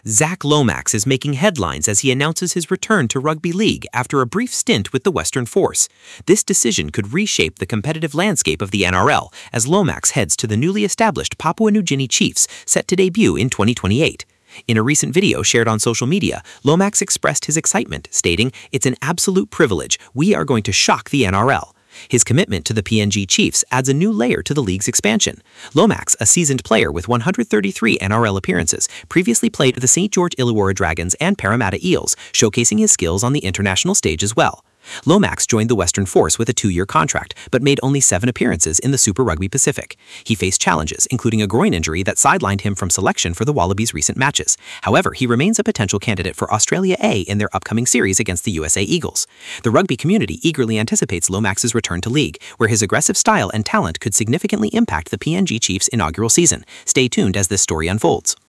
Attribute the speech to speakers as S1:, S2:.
S1: Zach Lomax is making headlines as he announces his return to rugby league after a brief stint with the Western Force. This decision could reshape the competitive landscape of the NRL as Lomax heads to the newly established Papua New Guinea Chiefs, set to debut in 2028. In a recent video shared on social media, Lomax expressed his excitement, stating, "It's an absolute privilege. We are going to shock the NRL." His commitment to the PNG Chiefs adds a new layer to the league's expansion. Lomax, a seasoned player with 133 NRL appearances, previously played the St. George Illawarra Dragons and Parramatta Eels, showcasing his skills on the international stage as well. Lomax joined the Western Force with a 2-year contract, but made only 7 appearances in the Super Rugby Pacific. He faced challenges, including a groin injury that sidelined him from selection for the Wallabies' recent matches. However, he remains a potential candidate for Australia A in their upcoming series against the USA Eagles. The rugby community eagerly anticipates Lomax's return to league, where his aggressive style and talent could significantly impact the PNG Chiefs' inaugural season. Stay tuned as this story unfolds.